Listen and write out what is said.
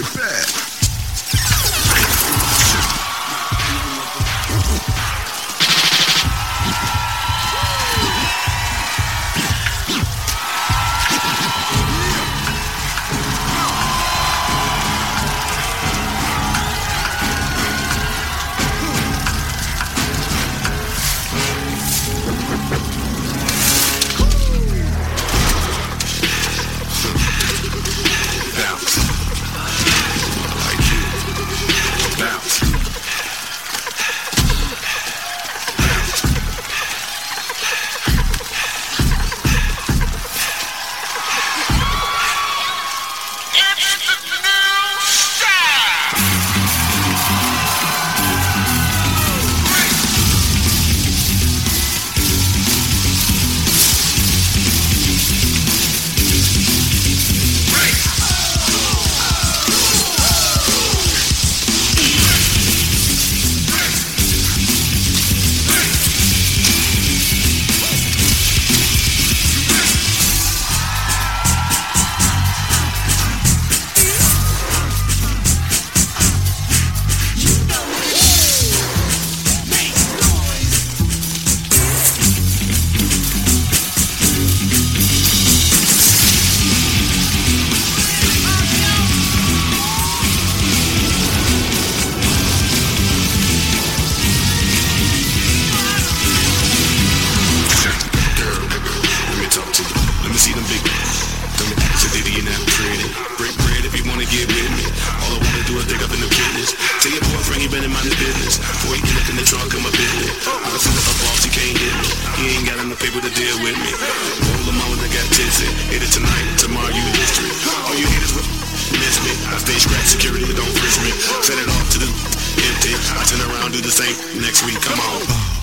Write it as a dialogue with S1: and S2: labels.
S1: it back. Tell your boyfriend he been in my business. Before he get up in the trunk of my business. I can feel it up off, he can't get me. He ain't got enough paper to deal with me. Roll them on when I got tipsy. Hit it tonight, tomorrow you history. All you haters will miss me. I stay scratch security, don't frisk me. Set it off to the empty. I turn around, do the same next week. Come on.